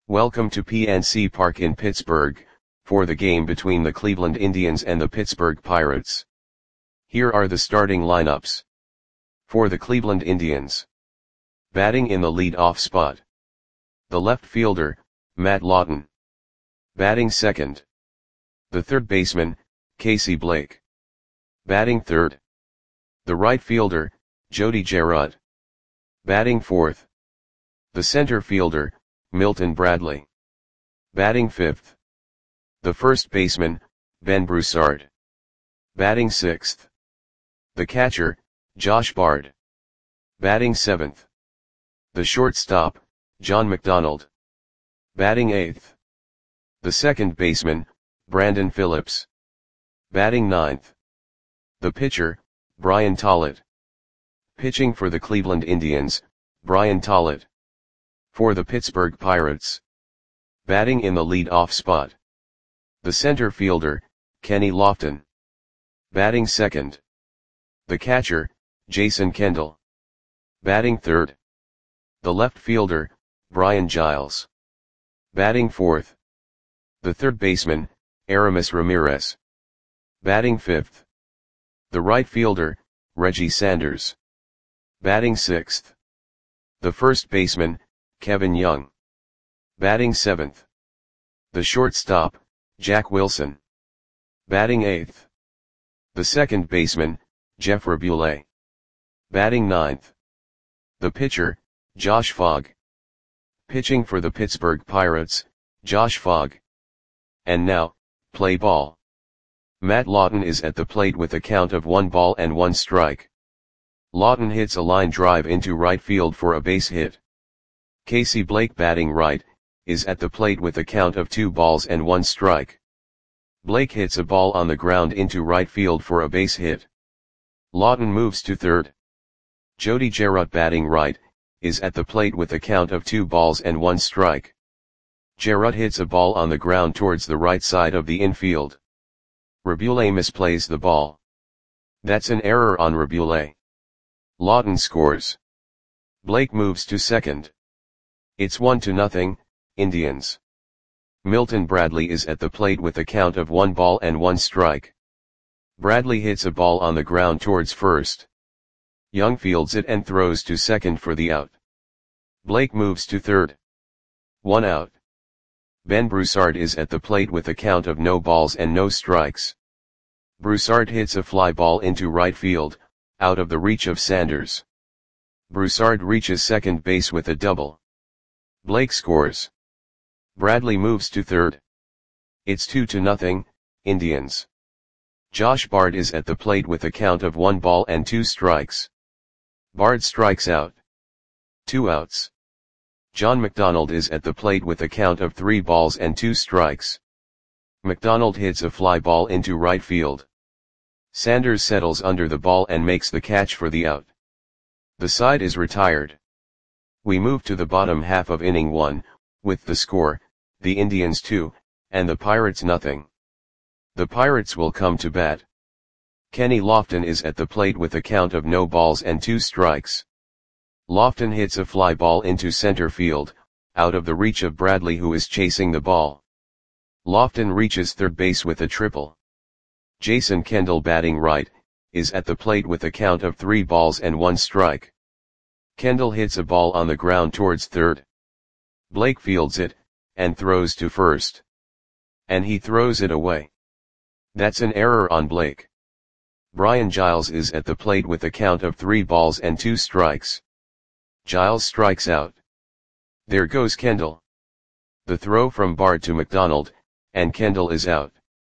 Welcome to PNC Park in Pittsburgh, for the game between the Cleveland Indians and the Pittsburgh Pirates. Here are the starting lineups. For the Cleveland Indians. Batting in the lead-off spot. The left fielder, Matt Lawton. Batting second. The third baseman, Casey Blake. Batting third. The right fielder, Jody Gerard. Batting fourth. The center fielder, Milton Bradley. Batting fifth. The first baseman, Ben Broussard. Batting sixth. The catcher, Josh Bard. Batting seventh. The shortstop, John McDonald. Batting eighth. The second baseman, Brandon Phillips. Batting ninth. The pitcher, Brian Tollett. Pitching for the Cleveland Indians, Brian Tollett. For the Pittsburgh Pirates. Batting in the lead-off spot. The center fielder, Kenny Lofton. Batting second. The catcher, Jason Kendall. Batting third. The left fielder, Brian Giles. Batting fourth. The third baseman, Aramis Ramirez. Batting fifth. The right fielder, Reggie Sanders. Batting sixth. The first baseman, Kevin Young. Batting seventh. The shortstop, Jack Wilson. Batting eighth. The second baseman, Jeff Raboulet. Batting ninth. The pitcher, Josh Fogg. Pitching for the Pittsburgh Pirates, Josh Fogg. And now, play ball. Matt Lawton is at the plate with a count of 1-1 strike. Lawton hits a line drive into right field for a base hit. Casey Blake, batting right, is at the plate with a count of 2-1 strike. Blake hits a ball on the ground into right field for a base hit. Lawton moves to third. Jody Gerard, batting right, is at the plate with a count of 2-1 strike. Gerard hits a ball on the ground towards the right side of the infield. Raboulet misplays the ball. That's an error on Raboulet. Lawton scores. Blake moves to second. It's 1-0, Indians. Milton Bradley is at the plate with a count of 1-1 strike. Bradley hits a ball on the ground towards first. Young fields it and throws to second for the out. Blake moves to third. 1 out. Ben Broussard is at the plate with a count of 0 strikes. Broussard hits a fly ball into right field, out of the reach of Sanders. Broussard reaches second base with a double. Blake scores. Bradley moves to third. It's 2-0, Indians. Josh Bard is at the plate with a count of 1-2 strikes. Bard strikes out. 2 outs. John McDonald is at the plate with a count of 3-2 strikes. McDonald hits a fly ball into right field. Sanders settles under the ball and makes the catch for the out. The side is retired. We move to the bottom half of inning 1, with the score, the Indians 2, and the Pirates 0. The Pirates will come to bat. Kenny Lofton is at the plate with a count of 0-2 strikes. Lofton hits a fly ball into center field, out of the reach of Bradley, who is chasing the ball. Lofton reaches third base with a triple. Jason Kendall, batting right, is at the plate with a count of 3-1 strike. Kendall hits a ball on the ground towards third. Blake fields it, and throws to first. And he throws it away. That's an error on Blake. Brian Giles is at the plate with a count of 3-2 strikes. Giles strikes out. There goes Kendall. The throw from Bard to McDonald, and Kendall is out.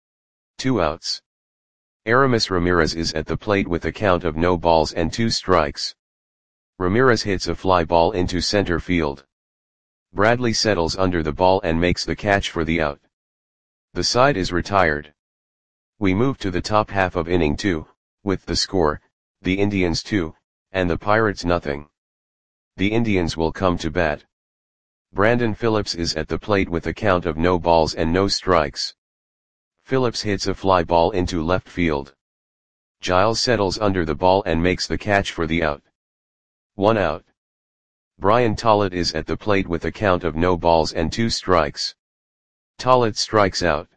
2 outs. Aramis Ramirez is at the plate with a count of 0-2 strikes. Ramirez hits a fly ball into center field. Bradley settles under the ball and makes the catch for the out. The side is retired. We move to the top half of inning 2, with the score, the Indians 2, and the Pirates 0. The Indians will come to bat. Brandon Phillips is at the plate with a count of 0 strikes. Phillips hits a fly ball into left field. Giles settles under the ball and makes the catch for the out. 1 out. Brian Tollett is at the plate with a count of no balls and 2 strikes. Tollett strikes out.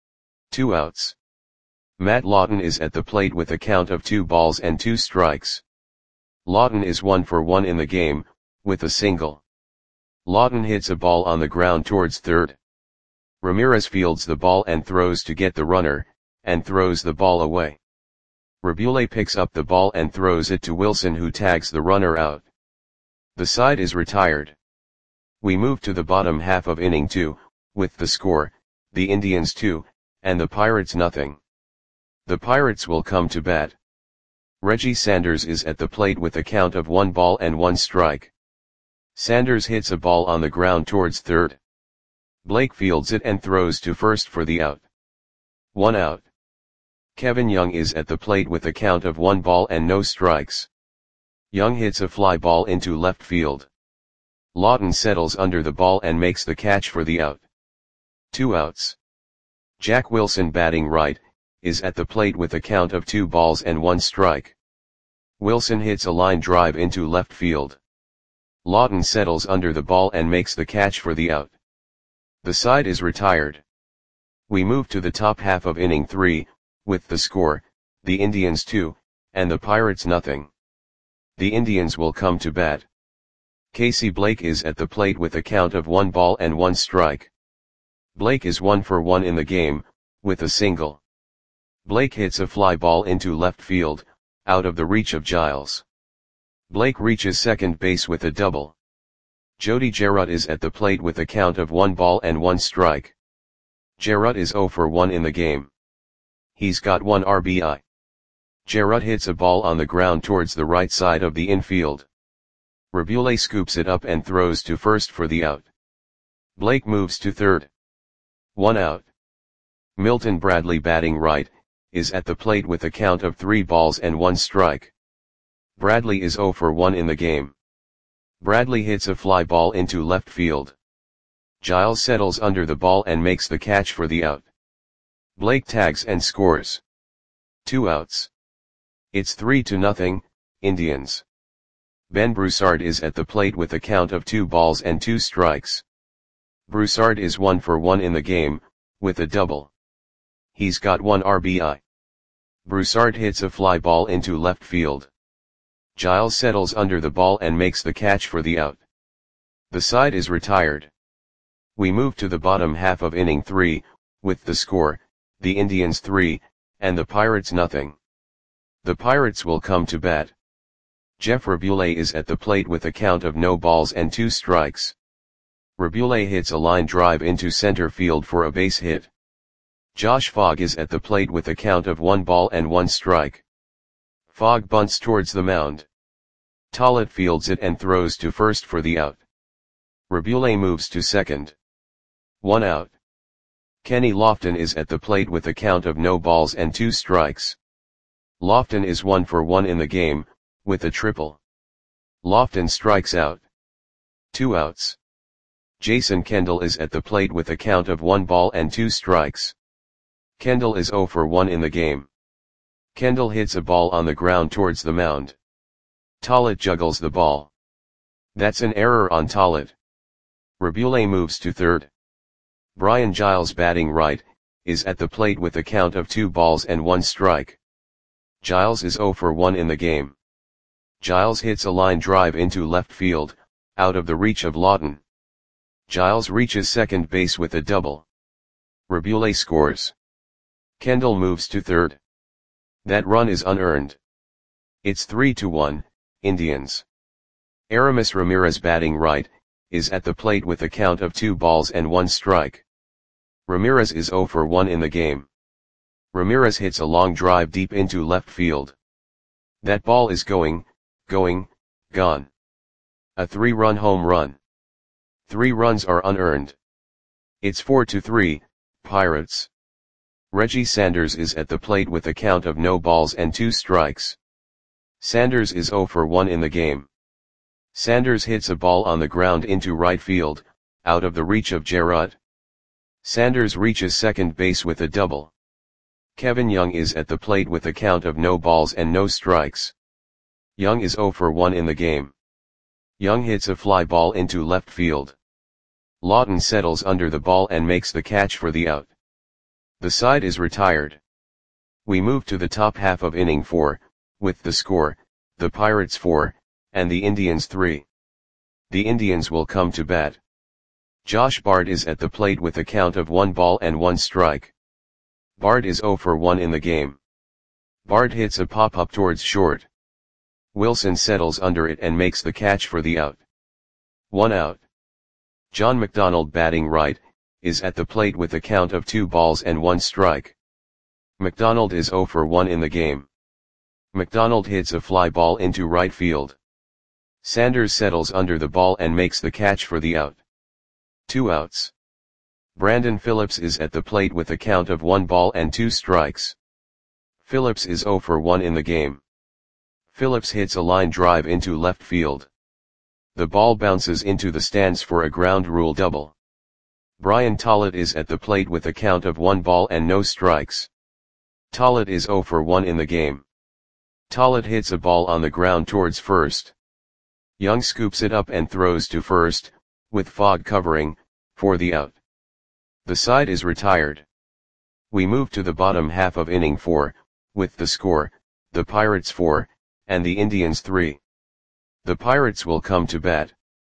2 outs. Matt Lawton is at the plate with a count of 2 balls and 2 strikes. Lawton is 1 for 1 in the game, with a single. Lawton hits a ball on the ground towards third. Ramirez fields the ball and throws to get the runner, and throws the ball away. Rabule picks up the ball and throws it to Wilson, who tags the runner out. The side is retired. We move to the bottom half of inning 2, with the score, the Indians 2, and the Pirates nothing. The Pirates will come to bat. Reggie Sanders is at the plate with a count of 1 ball and 1 strike. Sanders hits a ball on the ground towards third. Blake fields it and throws to first for the out. 1 out. Kevin Young is at the plate with a count of 1 ball and no strikes. Young hits a fly ball into left field. Lawton settles under the ball and makes the catch for the out. 2 outs. Jack Wilson, batting right, is at the plate with a count of 2 balls and 1 strike. Wilson hits a line drive into left field. Lawton settles under the ball and makes the catch for the out. The side is retired. We move to the top half of inning 3, with the score, the Indians 2, and the Pirates nothing. The Indians will come to bat. Casey Blake is at the plate with a count of 1 ball and 1 strike. Blake is 1 for 1 in the game, with a single. Blake hits a fly ball into left field, out of the reach of Giles. Blake reaches second base with a double. Jody Gerard is at the plate with a count of 1 ball and 1 strike. Gerard is 0 for 1 in the game. He's got 1 RBI. Gerard hits a ball on the ground towards the right side of the infield. Rabule scoops it up and throws to first for the out. Blake moves to third. 1 out. Milton Bradley, batting right, is at the plate with a count of 3 balls and 1 strike. Bradley is 0 for 1 in the game. Bradley hits a fly ball into left field. Giles settles under the ball and makes the catch for the out. Blake tags and scores. 2 outs. It's 3-0, Indians. Ben Broussard is at the plate with a count of 2 balls and 2 strikes. Broussard is 1 for 1 in the game, with a double. He's got 1 RBI. Broussard hits a fly ball into left field. Giles settles under the ball and makes the catch for the out. The side is retired. We move to the bottom half of inning 3, with the score, the Indians 3, and the Pirates nothing. The Pirates will come to bat. Jeff Rabule is at the plate with a count of no balls and 2 strikes. Rabule hits a line drive into center field for a base hit. Josh Fogg is at the plate with a count of 1 ball and 1 strike. Fogg bunts towards the mound. Tollett fields it and throws to first for the out. Rabule moves to second. 1 out. Kenny Lofton is at the plate with a count of no balls and 2 strikes. Lofton is 1 for 1 in the game, with a triple. Lofton strikes out. 2 outs. Jason Kendall is at the plate with a count of 1 ball and 2 strikes. Kendall is 0 for 1 in the game. Kendall hits a ball on the ground towards the mound. Tollett juggles the ball. That's an error on Tollett. Rabule moves to third. Brian Giles, batting right, is at the plate with a count of 2 balls and 1 strike. Giles is 0 for 1 in the game. Giles hits a line drive into left field, out of the reach of Lawton. Giles reaches second base with a double. Rabule scores. Kendall moves to third. That run is unearned. It's 3-1, Indians. Aramis Ramirez, batting right, is at the plate with a count of 2 balls and 1 strike. Ramirez is 0 for 1 in the game. Ramirez hits a long drive deep into left field. That ball is gone. A 3-run home run. 3 runs are unearned. It's 4-3, Pirates. Reggie Sanders is at the plate with a count of no balls and 2 strikes. Sanders is 0 for 1 in the game. Sanders hits a ball on the ground into right field, out of the reach of Gerard. Sanders reaches second base with a double. Kevin Young is at the plate with a count of no balls and no strikes. Young is 0 for 1 in the game. Young hits a fly ball into left field. Lawton settles under the ball and makes the catch for the out. The side is retired. We move to the top half of inning 4, with the score, the Pirates 4, and the Indians 3. The Indians will come to bat. Josh Bard is at the plate with a count of 1 ball and 1 strike. Bard is 0 for 1 in the game. Bard hits a pop-up towards short. Wilson settles under it and makes the catch for the out. 1 out. John McDonald, batting right, is at the plate with a count of 2 balls and 1 strike. McDonald is 0 for 1 in the game. McDonald hits a fly ball into right field. Sanders settles under the ball and makes the catch for the out. 2 outs. Brandon Phillips is at the plate with a count of 1 ball and 2 strikes. Phillips is 0 for 1 in the game. Phillips hits a line drive into left field. The ball bounces into the stands for a ground rule double. Brian Tollett is at the plate with a count of 1 ball and no strikes. Tollett is 0 for 1 in the game. Tollett hits a ball on the ground towards first. Young scoops it up and throws to first, with Fogg covering, for the out. The side is retired. We move to the bottom half of inning 4, with the score, the Pirates 4, and the Indians 3. The Pirates will come to bat.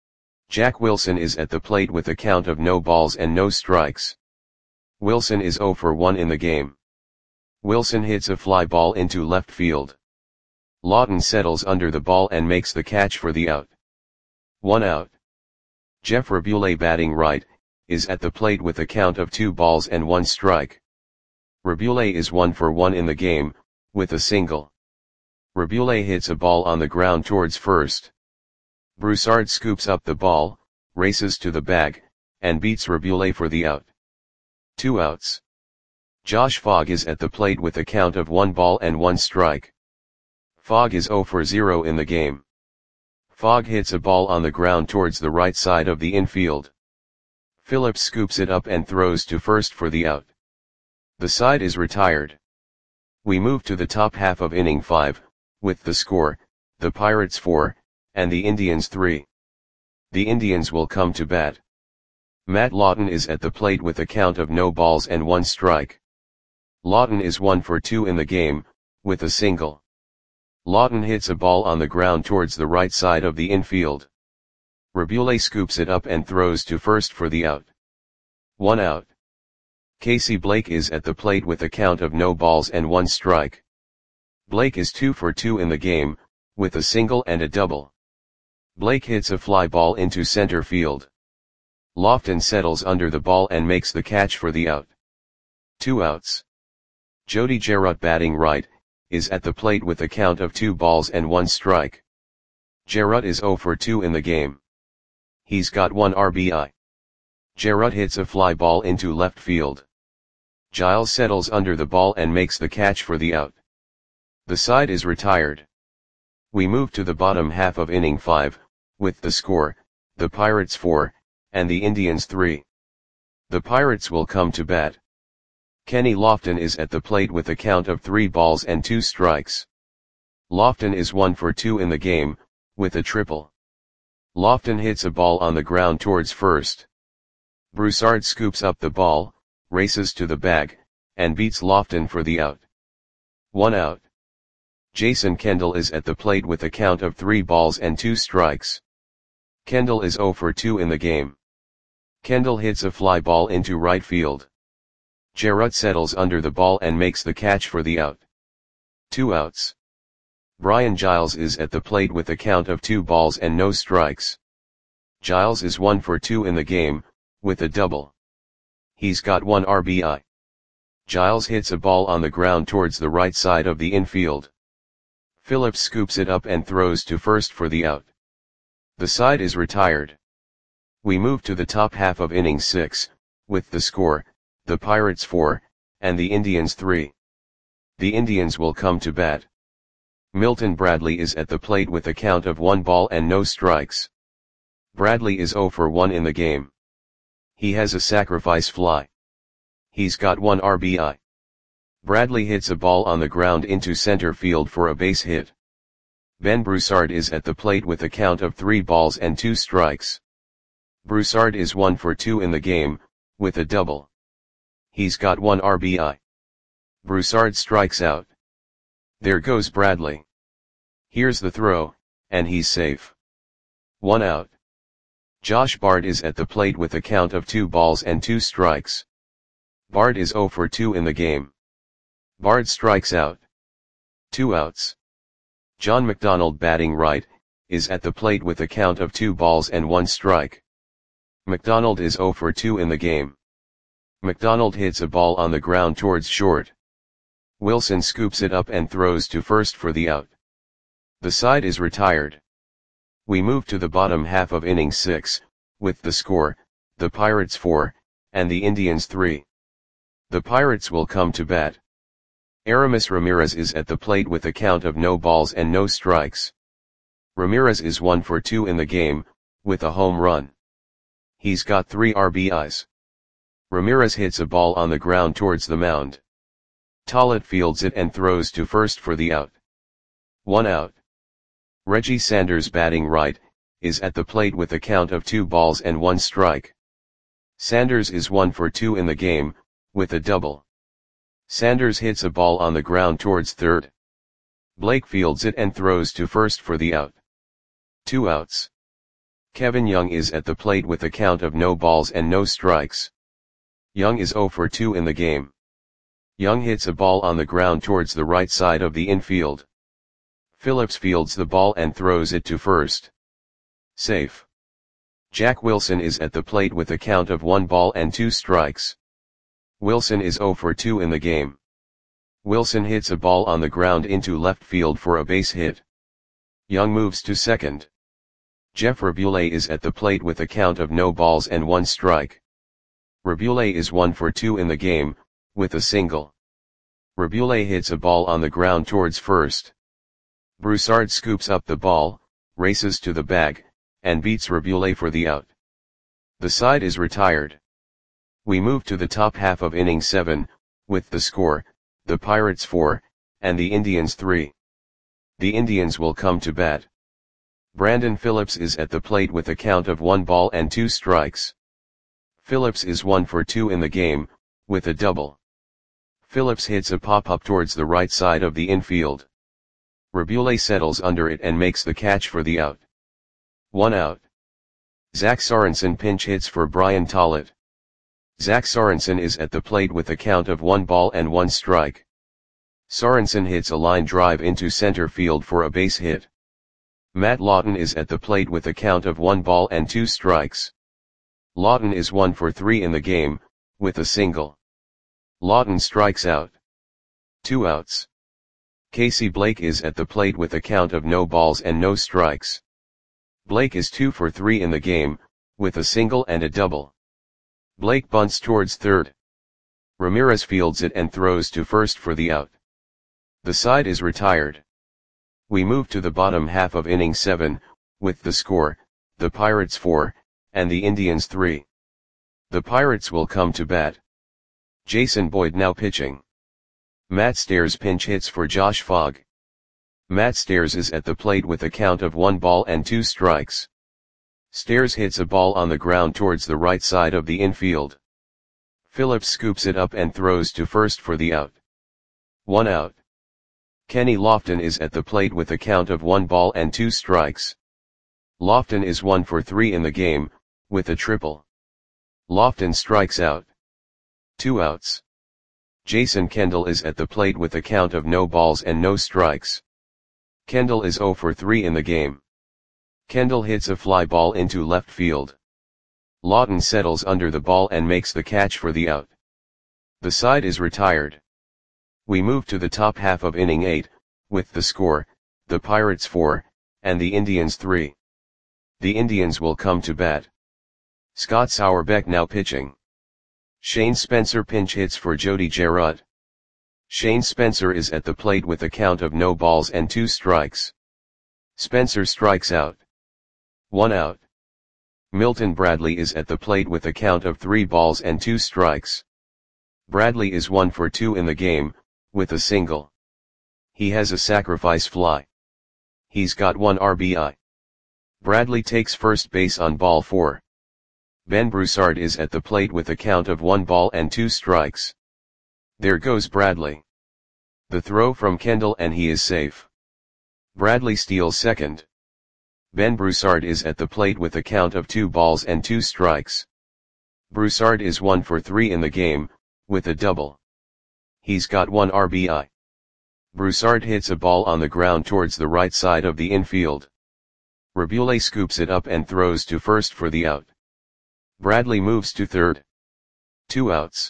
Jack Wilson is at the plate with a count of no balls and no strikes. Wilson is 0 for 1 in the game. Wilson hits a fly ball into left field. Lawton settles under the ball and makes the catch for the out. 1 out. Jeff Rabule, batting right, is at the plate with a count of 2 balls and 1 strike. Rabule is 1 for 1 in the game, with a single. Rabule hits a ball on the ground towards first. Broussard scoops up the ball, races to the bag, and beats Rabule for the out. 2 outs. Josh Fogg is at the plate with a count of 1 ball and 1 strike. Fogg is 0 for 0 in the game. Fogg hits a ball on the ground towards the right side of the infield. Phillips scoops it up and throws to first for the out. The side is retired. We move to the top half of inning 5, with the score, the Pirates 4, and the Indians 3. The Indians will come to bat. Matt Lawton is at the plate with a count of no balls and 1 strike. Lawton is 1 for 2 in the game, with a single. Lawton hits a ball on the ground towards the right side of the infield. Rabule scoops it up and throws to first for the out. 1 out. Casey Blake is at the plate with a count of no balls and 1 strike. Blake is 2 for 2 in the game, with a single and a double. Blake hits a fly ball into center field. Lofton settles under the ball and makes the catch for the out. 2 outs. Jody Jarrett, batting right, is at the plate with a count of 2 balls and 1 strike. Jarrett is 0 for 2 in the game. He's got 1 RBI. Jarrett hits a fly ball into left field. Giles settles under the ball and makes the catch for the out. The side is retired. We move to the bottom half of inning 5, with the score, the Pirates 4, and the Indians 3. The Pirates will come to bat. Kenny Lofton is at the plate with a count of 3 balls and 2 strikes. Lofton is 1 for 2 in the game, with a triple. Lofton hits a ball on the ground towards first. Broussard scoops up the ball, races to the bag, and beats Lofton for the out. 1 out. Jason Kendall is at the plate with a count of 3 balls and 2 strikes. Kendall is 0 for 2 in the game. Kendall hits a fly ball into right field. Jarrett settles under the ball and makes the catch for the out. 2 outs. Brian Giles is at the plate with a count of 2 balls and no strikes. Giles is 1 for 2 in the game, with a double. He's got 1 RBI. Giles hits a ball on the ground towards the right side of the infield. Phillips scoops it up and throws to first for the out. The side is retired. We move to the top half of inning 6, with the score, the Pirates 4, and the Indians 3. The Indians will come to bat. Milton Bradley is at the plate with a count of 1 ball and no strikes. Bradley is 0 for 1 in the game. He has a sacrifice fly. He's got 1 RBI. Bradley hits a ball on the ground into center field for a base hit. Ben Broussard is at the plate with a count of 3 balls and 2 strikes. Broussard is 1 for 2 in the game, with a double. He's got 1 RBI. Broussard strikes out. There goes Bradley. Here's the throw, and he's safe. 1 out. Josh Bard is at the plate with a count of 2 balls and 2 strikes. Bard is 0 for 2 in the game. Bard strikes out. 2 outs. John McDonald, batting right, is at the plate with a count of 2 balls and 1 strike. McDonald is 0 for 2 in the game. McDonald hits a ball on the ground towards short. Wilson scoops it up and throws to first for the out. The side is retired. We move to the bottom half of inning 6, with the score, the Pirates 4, and the Indians 3. The Pirates will come to bat. Aramis Ramirez is at the plate with a count of no balls and no strikes. Ramirez is 1 for 2 in the game, with a home run. He's got 3 RBIs. Ramirez hits a ball on the ground towards the mound. Tollett fields it and throws to first for the out. 1 out. Reggie Sanders, batting right, is at the plate with a count of 2 balls and 1 strike. Sanders is 1 for 2 in the game, with a double. Sanders hits a ball on the ground towards third. Blake fields it and throws to first for the out. 2 outs. Kevin Young is at the plate with a count of no balls and no strikes. Young is 0 for 2 in the game. Young hits a ball on the ground towards the right side of the infield. Phillips fields the ball and throws it to first. Safe. Jack Wilson is at the plate with a count of 1 ball and 2 strikes. Wilson is 0 for 2 in the game. Wilson hits a ball on the ground into left field for a base hit. Young moves to second. Jeff Raboulet is at the plate with a count of no balls and 1 strike. Raboulet is 1 for 2 in the game, with a single. Raboulet hits a ball on the ground towards first. Broussard scoops up the ball, races to the bag, and beats Raboulet for the out. The side is retired. We move to the top half of inning 7, with the score, the Pirates 4, and the Indians 3. The Indians will come to bat. Brandon Phillips is at the plate with a count of 1 ball and 2 strikes. Phillips is 1 for 2 in the game, with a double. Phillips hits a pop-up towards the right side of the infield. Raboulet settles under it and makes the catch for the out. 1 out. Zach Sorensen pinch hits for Brian Tollett. Zach Sorensen is at the plate with a count of 1 ball and 1 strike. Sorensen hits a line drive into center field for a base hit. Matt Lawton is at the plate with a count of 1 ball and 2 strikes. Lawton is 1 for 3 in the game, with a single. Lawton strikes out. 2 outs. Casey Blake is at the plate with a count of no balls and no strikes. Blake is 2 for 3 in the game, with a single and a double. Blake bunts towards third. Ramirez fields it and throws to first for the out. The side is retired. We move to the bottom half of inning 7, with the score, the Pirates 4, and the Indians 3. The Pirates will come to bat. Jason Boyd now pitching. Matt Stairs pinch hits for Josh Fogg. Matt Stairs is at the plate with a count of 1 ball and 2 strikes. Stairs hits a ball on the ground towards the right side of the infield. Phillips scoops it up and throws to first for the out. 1 out. Kenny Lofton is at the plate with a count of 1 ball and 2 strikes. Lofton is 1 for 3 in the game, with a triple. Lofton strikes out. 2 outs. Jason Kendall is at the plate with a count of no balls and no strikes. Kendall is 0 for 3 in the game. Kendall hits a fly ball into left field. Lawton settles under the ball and makes the catch for the out. The side is retired. We move to the top half of inning 8, with the score, the Pirates 4, and the Indians 3. The Indians will come to bat. Scott Sauerbeck now pitching. Shane Spencer pinch hits for Jody Gerard. Shane Spencer is at the plate with a count of no balls and 2 strikes. Spencer strikes out. 1 out. Milton Bradley is at the plate with a count of 3 balls and 2 strikes. Bradley is 1 for 2 in the game, with a single. He has a sacrifice fly. He's got 1 RBI. Bradley takes first base on ball 4. Ben Broussard is at the plate with a count of 1 ball and 2 strikes. There goes Bradley. The throw from Kendall and he is safe. Bradley steals second. Ben Broussard is at the plate with a count of 2 balls and 2 strikes. Broussard is 1 for 3 in the game, with a double. He's got 1 RBI. Broussard hits a ball on the ground towards the right side of the infield. Rabule scoops it up and throws to first for the out. Bradley moves to third. 2 outs.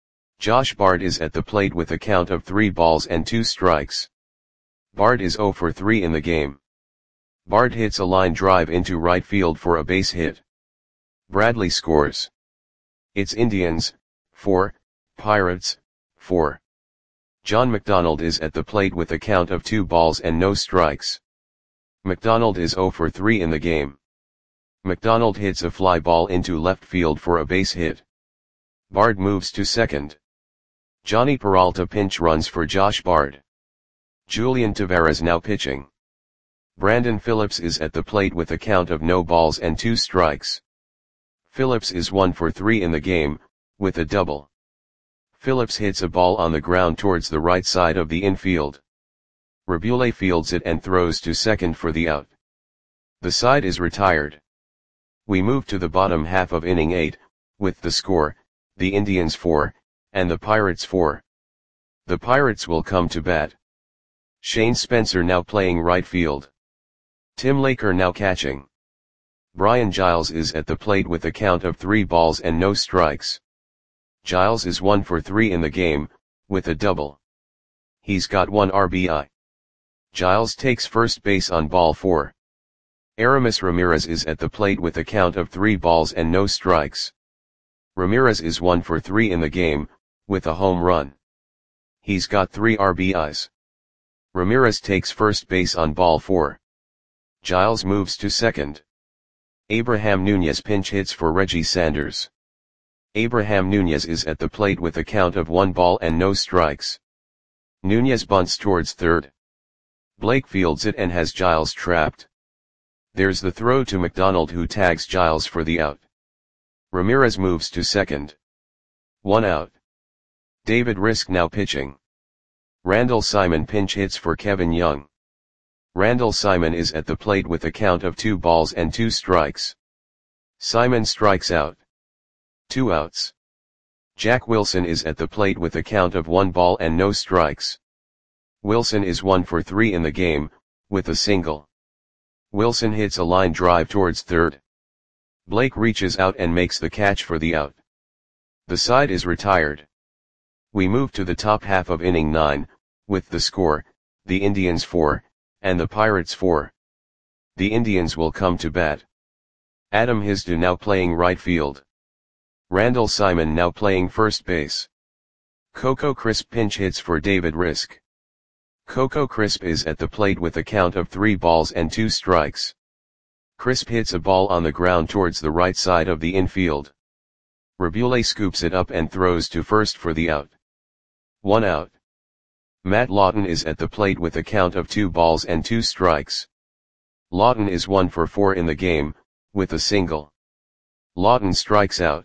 Josh Bard is at the plate with a count of 3 balls and 2 strikes. Bard is 0 for 3 in the game. Bard hits a line drive into right field for a base hit. Bradley scores. It's Indians, 4, Pirates, 4. John McDonald is at the plate with a count of 2 balls and no strikes. McDonald is 0 for 3 in the game. McDonald hits a fly ball into left field for a base hit. Bard moves to second. Johnny Peralta pinch runs for Josh Bard. Julian Taveras now pitching. Brandon Phillips is at the plate with a count of no balls and 2 strikes. Phillips is 1 for 3 in the game, with a double. Phillips hits a ball on the ground towards the right side of the infield. Rabule fields it and throws to second for the out. The side is retired. We move to the bottom half of inning 8, with the score, the Indians 4, and the Pirates 4. The Pirates will come to bat. Shane Spencer now playing right field. Tim Laker now catching. Brian Giles is at the plate with a count of 3 balls and no strikes. Giles is 1 for 3 in the game, with a double. He's got 1 RBI. Giles takes first base on ball 4. Aramis Ramirez is at the plate with a count of 3 balls and no strikes. Ramirez is 1 for 3 in the game, with a home run. He's got 3 RBIs. Ramirez takes first base on ball 4. Giles moves to second. Abraham Nunez pinch hits for Reggie Sanders. Abraham Nunez is at the plate with a count of 1 ball and no strikes. Nunez bunts towards third. Blake fields it and has Giles trapped. There's the throw to McDonald who tags Giles for the out. Ramirez moves to second. 1 out. David Risk now pitching. Randall Simon pinch hits for Kevin Young. Randall Simon is at the plate with a count of 2 balls and 2 strikes. Simon strikes out. 2 outs. Jack Wilson is at the plate with a count of 1 ball and no strikes. Wilson is 1 for 3 in the game, with a single. Wilson hits a line drive towards third. Blake reaches out and makes the catch for the out. The side is retired. We move to the top half of inning 9, with the score, the Indians 4, and the Pirates 4. The Indians will come to bat. Adam Hisdu now playing right field. Randall Simon now playing first base. Coco Crisp pinch hits for David Risk. Coco Crisp is at the plate with a count of 3 balls and 2 strikes. Crisp hits a ball on the ground towards the right side of the infield. Rabule scoops it up and throws to first for the out. 1 out. Matt Lawton is at the plate with a count of 2 balls and 2 strikes. Lawton is 1 for 4 in the game, with a single. Lawton strikes out.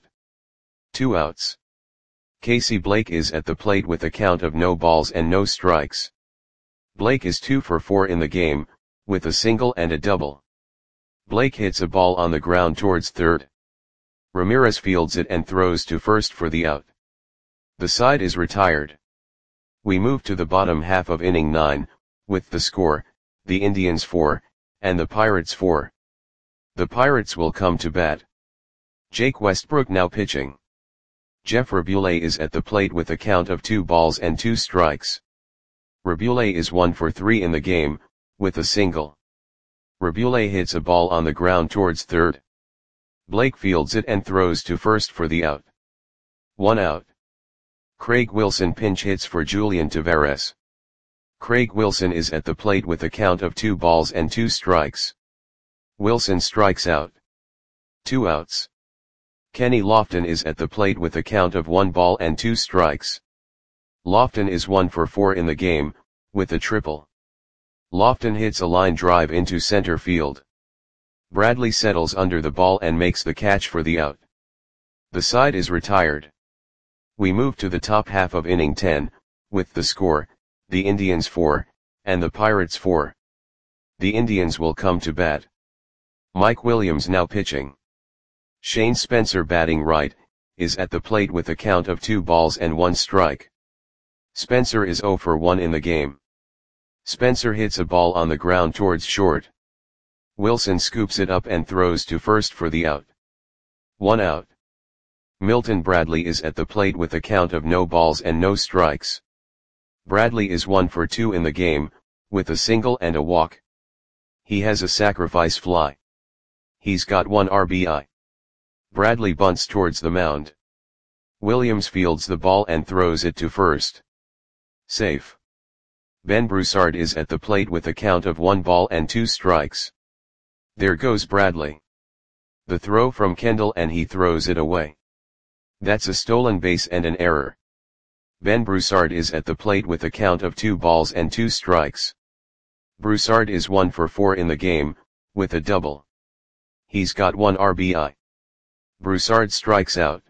2 outs. Casey Blake is at the plate with a count of no balls and no strikes. Blake is 2 for 4 in the game, with a single and a double. Blake hits a ball on the ground towards third. Ramirez fields it and throws to first for the out. The side is retired. We move to the bottom half of inning 9, with the score, the Indians 4, and the Pirates 4. The Pirates will come to bat. Jake Westbrook now pitching. Jeff Rabule is at the plate with a count of 2 balls and 2 strikes. Rabule is 1 for 3 in the game, with a single. Rabule hits a ball on the ground towards third. Blake fields it and throws to first for the out. 1 out. Craig Wilson pinch hits for Julian Taveras. Craig Wilson is at the plate with a count of 2 balls and 2 strikes. Wilson strikes out. 2 outs. Kenny Lofton is at the plate with a count of 1 ball and 2 strikes. Lofton is 1 for 4 in the game, with a triple. Lofton hits a line drive into center field. Bradley settles under the ball and makes the catch for the out. The side is retired. We move to the top half of inning 10, with the score, the Indians 4, and the Pirates 4. The Indians will come to bat. Mike Williams now pitching. Shane Spencer batting right, is at the plate with a count of 2 balls and 1 strike. Spencer is 0 for 1 in the game. Spencer hits a ball on the ground towards short. Wilson scoops it up and throws to first for the out. 1 out. Milton Bradley is at the plate with a count of no balls and no strikes. Bradley is 1 for 2 in the game, with a single and a walk. He has a sacrifice fly. He's got 1 RBI. Bradley bunts towards the mound. Williams fields the ball and throws it to first. Safe. Ben Broussard is at the plate with a count of 1 ball and 2 strikes. There goes Bradley. The throw from Kendall and he throws it away. That's a stolen base and an error. Ben Broussard is at the plate with a count of 2 balls and 2 strikes. Broussard is 1 for 4 in the game, with a double. He's got 1 RBI. Broussard strikes out.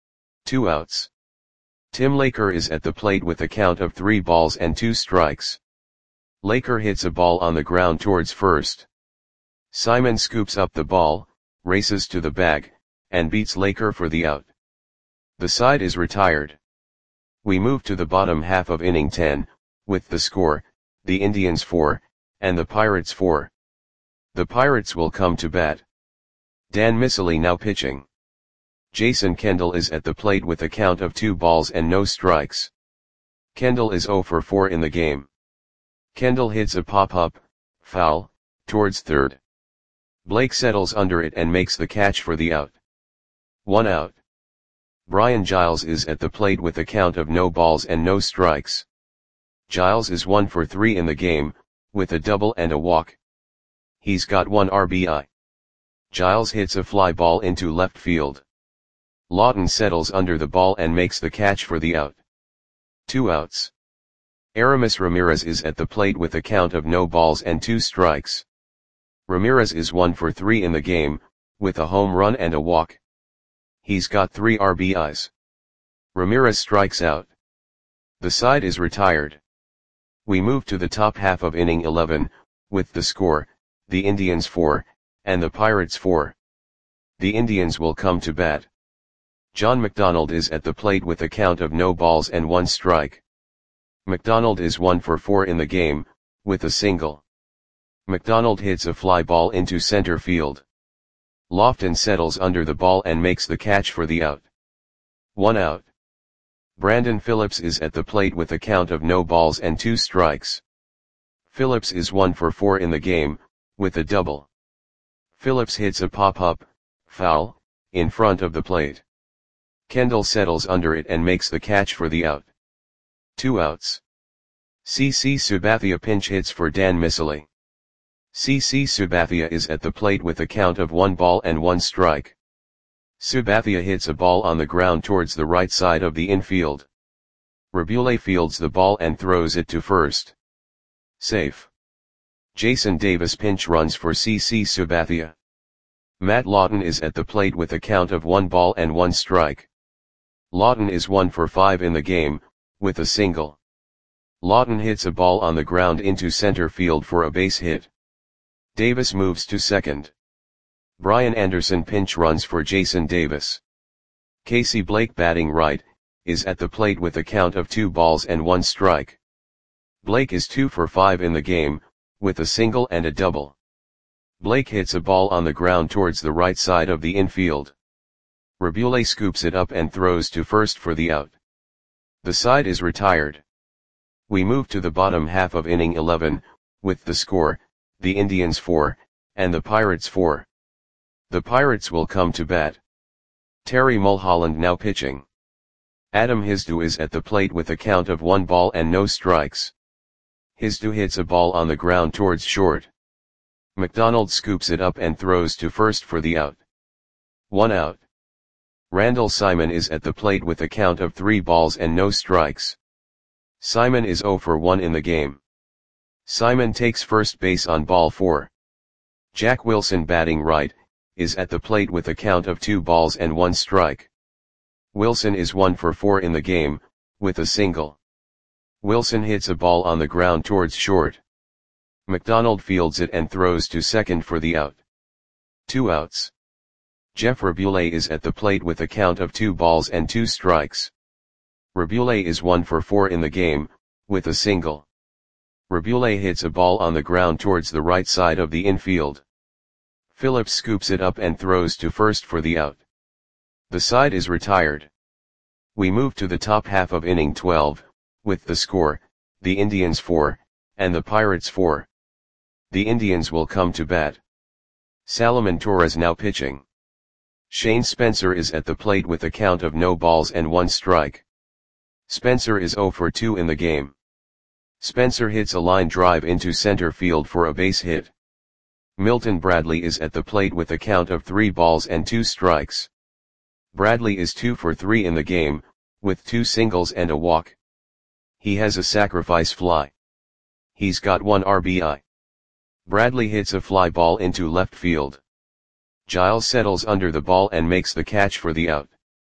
2 outs. Tim Laker is at the plate with a count of 3 balls and 2 strikes. Laker hits a ball on the ground towards first. Simon scoops up the ball, races to the bag, and beats Laker for the out. The side is retired. We move to the bottom half of inning 10, with the score, the Indians 4, and the Pirates 4. The Pirates will come to bat. Dan Miceli now pitching. Jason Kendall is at the plate with a count of 2 balls and no strikes. Kendall is 0 for 4 in the game. Kendall hits a pop-up, foul, towards third. Blake settles under it and makes the catch for the out. 1 out. Brian Giles is at the plate with a count of no balls and no strikes. Giles is 1 for 3 in the game, with a double and a walk. He's got 1 RBI. Giles hits a fly ball into left field. Lawton settles under the ball and makes the catch for the out. 2 outs. Aramis Ramirez is at the plate with a count of no balls and 2 strikes. Ramirez is 1 for 3 in the game, with a home run and a walk. He's got 3 RBIs. Ramirez strikes out. The side is retired. We move to the top half of inning 11, with the score, the Indians 4, and the Pirates 4. The Indians will come to bat. John McDonald is at the plate with a count of no balls and 1 strike. McDonald is 1 for 4 in the game, with a single. McDonald hits a fly ball into center field. Lofton settles under the ball and makes the catch for the out. 1 out. Brandon Phillips is at the plate with a count of no balls and 2 strikes. Phillips is 1 for 4 in the game, with a double. Phillips hits a pop-up, foul, in front of the plate. Kendall settles under it and makes the catch for the out. 2 outs. CC Sabathia pinch hits for Dan Miceli. CC Sabathia is at the plate with a count of 1 ball and 1 strike. Sabathia hits a ball on the ground towards the right side of the infield. Rabule fields the ball and throws it to first. Safe. Jason Davis pinch runs for CC Sabathia. Matt Lawton is at the plate with a count of 1 ball and 1 strike. Lawton is 1 for 5 in the game, with a single. Lawton hits a ball on the ground into center field for a base hit. Davis moves to second. Brian Anderson pinch runs for Jason Davis. Casey Blake batting right, is at the plate with a count of 2 balls and 1 strike. Blake is 2 for 5 in the game, with a single and a double. Blake hits a ball on the ground towards the right side of the infield. Rabule scoops it up and throws to first for the out. The side is retired. We move to the bottom half of inning 11, with the score, the Indians 4, and the Pirates 4. The Pirates will come to bat. Terry Mulholland now pitching. Adam Hizdu is at the plate with a count of 1 ball and no strikes. Hizdu hits a ball on the ground towards short. McDonald scoops it up and throws to first for the out. 1 out. Randall Simon is at the plate with a count of 3 balls and no strikes. Simon is 0 for 1 in the game. Simon takes first base on ball 4. Jack Wilson, batting right, is at the plate with a count of 2 balls and 1 strike. Wilson is 1 for 4 in the game, with a single. Wilson hits a ball on the ground towards short. McDonald fields it and throws to second for the out. 2 outs. Jeff Rabule is at the plate with a count of 2 balls and 2 strikes. Rabule is 1 for 4 in the game, with a single. Rabule hits a ball on the ground towards the right side of the infield. Phillips scoops it up and throws to first for the out. The side is retired. We move to the top half of inning 12, with the score, the Indians 4, and the Pirates 4. The Indians will come to bat. Salomon Torres now pitching. Shane Spencer is at the plate with a count of no balls and 1 strike. Spencer is 0 for 2 in the game. Spencer hits a line drive into center field for a base hit. Milton Bradley is at the plate with a count of 3 balls and 2 strikes. Bradley is 2 for 3 in the game, with 2 singles and a walk. He has a sacrifice fly. He's got 1 RBI. Bradley hits a fly ball into left field. Giles settles under the ball and makes the catch for the out.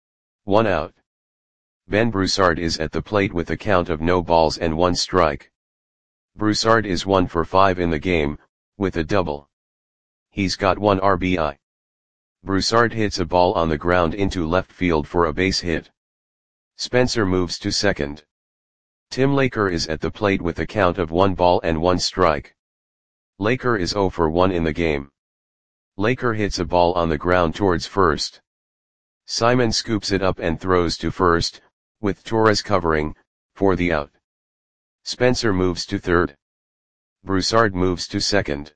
1 out. Ben Broussard is at the plate with a count of no balls and 1 strike. Broussard is 1 for 5 in the game, with a double. He's got 1 RBI. Broussard hits a ball on the ground into left field for a base hit. Spencer moves to second. Tim Laker is at the plate with a count of 1 ball and 1 strike. Laker is 0 for 1 in the game. Laker hits a ball on the ground towards first. Simon scoops it up and throws to first, with Torres covering, for the out. Spencer moves to third. Broussard moves to second.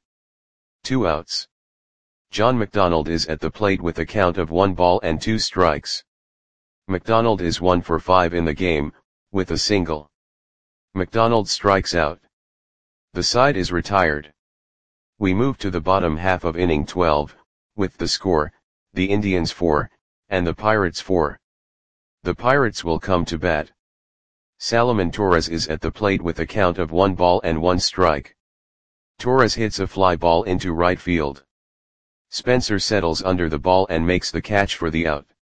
2 outs. John McDonald is at the plate with a count of 1 ball and 2 strikes. McDonald is 1 for 5 in the game, with a single. McDonald strikes out. The side is retired. We move to the bottom half of inning 12, with the score, the Indians 4, and the Pirates 4. The Pirates will come to bat. Salomon Torres is at the plate with a count of 1 ball and 1 strike. Torres hits a fly ball into right field. Spencer settles under the ball and makes the catch for the out.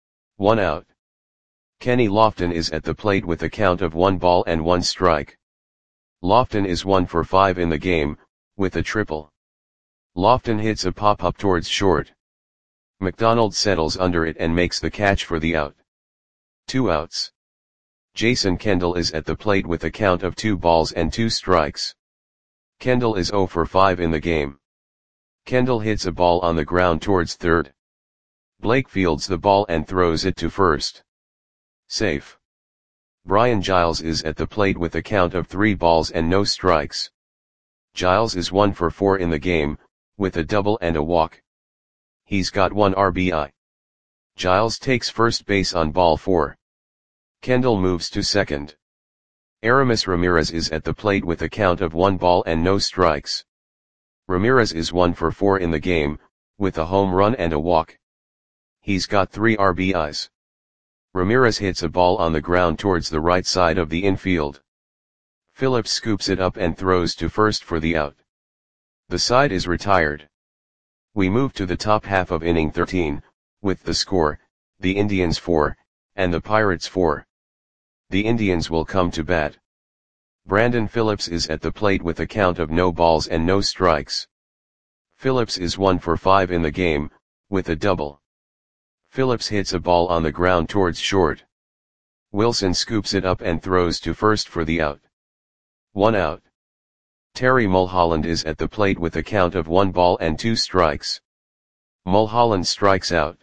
1 out. Kenny Lofton is at the plate with a count of 1 ball and 1 strike. Lofton is 1 for 5 in the game, with a triple. Lofton hits a pop-up towards short. McDonald settles under it and makes the catch for the out. 2 outs. Jason Kendall is at the plate with a count of 2 balls and 2 strikes. Kendall is 0 for 5 in the game. Kendall hits a ball on the ground towards third. Blake fields the ball and throws it to first. Safe. Brian Giles is at the plate with a count of 3 balls and no strikes. Giles is 1 for 4 in the game, with a double and a walk. He's got 1 RBI. Giles takes first base on ball 4. Kendall moves to second. Aramis Ramirez is at the plate with a count of 1 ball and no strikes. Ramirez is 1 for 4 in the game, with a home run and a walk. He's got 3 RBIs. Ramirez hits a ball on the ground towards the right side of the infield. Phillips scoops it up and throws to first for the out. The side is retired. We move to the top half of inning 13, with the score, the Indians 4, and the Pirates 4. The Indians will come to bat. Brandon Phillips is at the plate with a count of no balls and no strikes. Phillips is 1 for 5 in the game, with a double. Phillips hits a ball on the ground towards short. Wilson scoops it up and throws to first for the out. 1 out. Terry Mulholland is at the plate with a count of 1 ball and 2 strikes. Mulholland strikes out.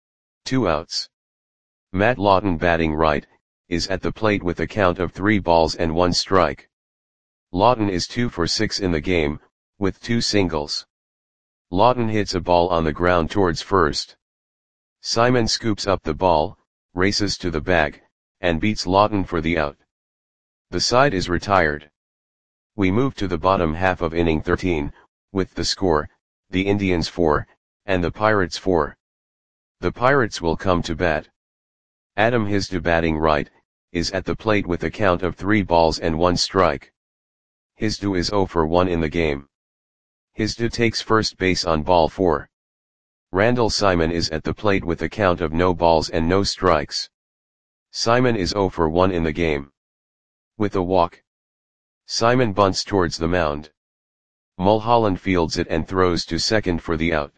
2 outs. Matt Lawton, batting right, is at the plate with a count of 3 balls and 1 strike. Lawton is 2 for 6 in the game, with 2 singles. Lawton hits a ball on the ground towards first. Simon scoops up the ball, races to the bag, and beats Lawton for the out. The side is retired. We move to the bottom half of inning 13, with the score, the Indians 4, and the Pirates 4. The Pirates will come to bat. Adam Hisda, batting right, is at the plate with a count of 3 balls and 1 strike. Hisdu is 0 for 1 in the game. Hisdu takes first base on ball 4. Randall Simon is at the plate with a count of no balls and no strikes. Simon is 0 for 1 in the game. With a walk, Simon bunts towards the mound. Mulholland fields it and throws to second for the out.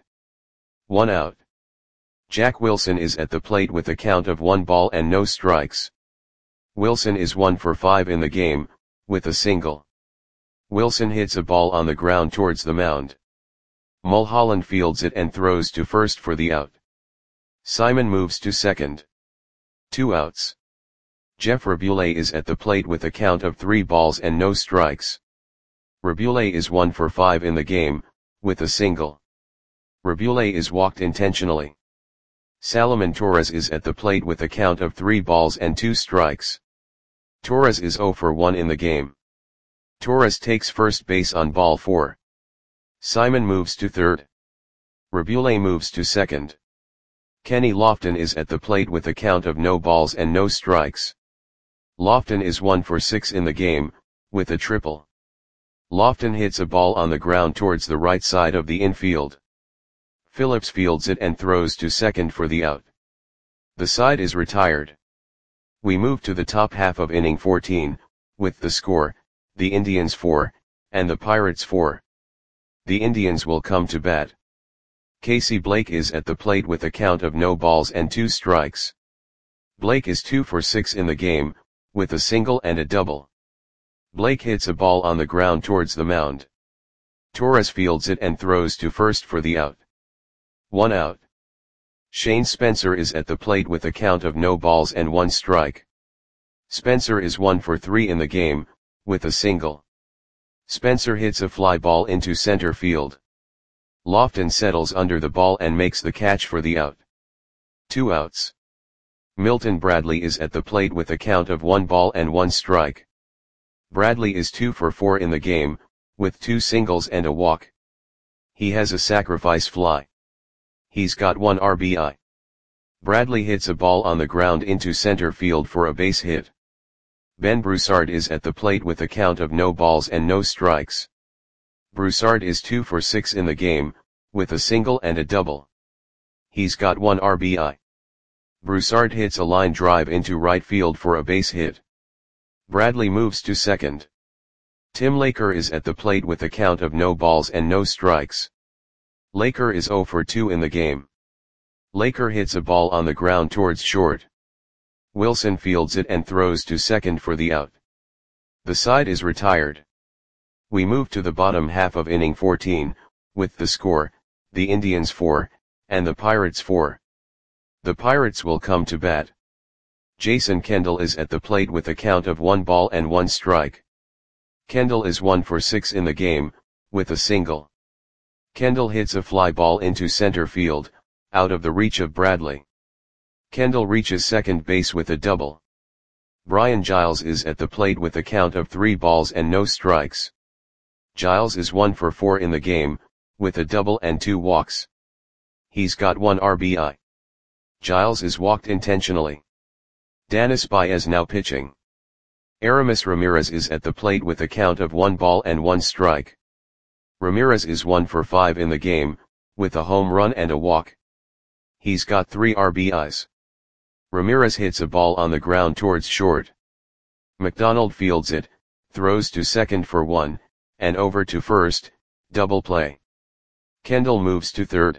1 out. Jack Wilson is at the plate with a count of 1 ball and no strikes. Wilson is 1 for 5 in the game, with a single. Wilson hits a ball on the ground towards the mound. Mulholland fields it and throws to first for the out. Simon moves to second. 2 outs. Jeff Rabule is at the plate with a count of 3 balls and no strikes. Rabule is 1 for 5 in the game, with a single. Rabule is walked intentionally. Salomon Torres is at the plate with a count of 3 balls and 2 strikes. Torres is 0 for 1 in the game. Torres takes first base on ball 4. Simon moves to third. Rabule moves to second. Kenny Lofton is at the plate with a count of no balls and no strikes. Lofton is 1 for 6 in the game, with a triple. Lofton hits a ball on the ground towards the right side of the infield. Phillips fields it and throws to second for the out. The side is retired. We move to the top half of inning 14, with the score, the Indians 4, and the Pirates 4. The Indians will come to bat. Casey Blake is at the plate with a count of no balls and 2 strikes. Blake is 2 for 6 in the game, with a single and a double. Blake hits a ball on the ground towards the mound. Torres fields it and throws to first for the out. 1 out. Shane Spencer is at the plate with a count of no balls and 1 strike. Spencer is 1 for 3 in the game, with a single. Spencer hits a fly ball into center field. Lofton settles under the ball and makes the catch for the out. 2 outs. Milton Bradley is at the plate with a count of 1 ball and 1 strike. Bradley is 2 for 4 in the game, with 2 singles and a walk. He has a sacrifice fly. He's got 1 RBI. Bradley hits a ball on the ground into center field for a base hit. Ben Broussard is at the plate with a count of no balls and no strikes. Broussard is 2 for 6 in the game, with a single and a double. He's got 1 RBI. Broussard hits a line drive into right field for a base hit. Bradley moves to second. Tim Laker is at the plate with a count of no balls and no strikes. Laker is 0 for 2 in the game. Laker hits a ball on the ground towards short. Wilson fields it and throws to second for the out. The side is retired. We move to the bottom half of inning 14, with the score, the Indians 4, and the Pirates 4. The Pirates will come to bat. Jason Kendall is at the plate with a count of 1 ball and 1 strike. Kendall is 1 for 6 in the game, with a single. Kendall hits a fly ball into center field, out of the reach of Bradley. Kendall reaches second base with a double. Brian Giles is at the plate with a count of 3 balls and no strikes. Giles is 1 for 4 in the game, with a double and 2 walks. He's got 1 RBI. Giles is walked intentionally. Danis Baez now pitching. Aramis Ramirez is at the plate with a count of 1 ball and 1 strike. Ramirez is 1 for 5 in the game, with a home run and a walk. He's got 3 RBIs. Ramirez hits a ball on the ground towards short. McDonald fields it, throws to second for 1, and over to first, double play. Kendall moves to third.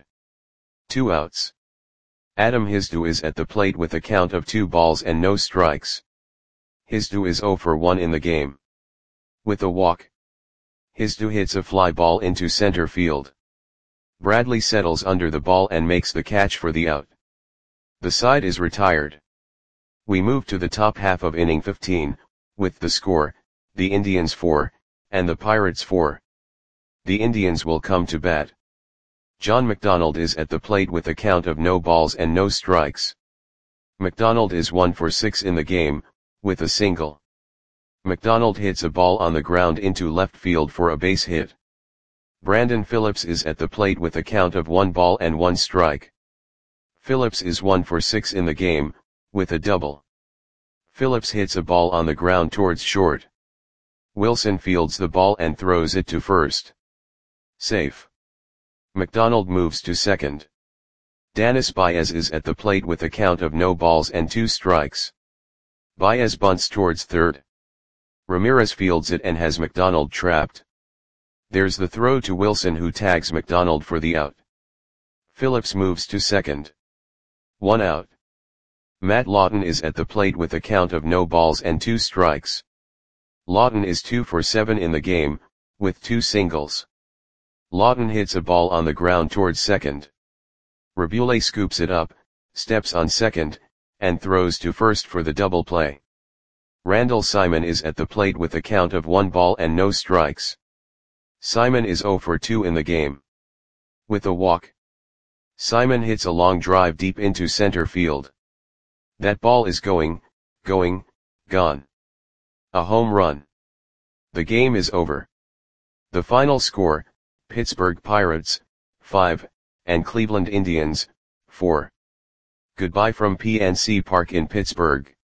2 outs. Adam Hisdu is at the plate with a count of 2 balls and no strikes. Hisdu is 0 for 1 in the game. With a walk, Hisdu hits a fly ball into center field. Bradley settles under the ball and makes the catch for the out. The side is retired. We move to the top half of inning 15, with the score, the Indians 4, and the Pirates 4. The Indians will come to bat. John McDonald is at the plate with a count of no balls and no strikes. McDonald is 1 for 6 in the game, with a single. McDonald hits a ball on the ground into left field for a base hit. Brandon Phillips is at the plate with a count of 1 ball and 1 strike. Phillips is 1 for 6 in the game, with a double. Phillips hits a ball on the ground towards short. Wilson fields the ball and throws it to first. Safe. McDonald moves to second. Danis Baez is at the plate with a count of no balls and 2 strikes. Baez bunts towards third. Ramirez fields it and has McDonald trapped. There's the throw to Wilson, who tags McDonald for the out. Phillips moves to second. 1 out. Matt Lawton is at the plate with a count of no balls and 2 strikes. Lawton is 2 for 7 in the game, with 2 singles. Lawton hits a ball on the ground towards second. Rabule scoops it up, steps on second, and throws to first for the double play. Randall Simon is at the plate with a count of 1 ball and no strikes. Simon is 0 for 2 in the game. With a walk, Simon hits a long drive deep into center field. That ball is gone. A home run. The game is over. The final score, Pittsburgh Pirates, 5, and Cleveland Indians, 4. Goodbye from PNC Park in Pittsburgh.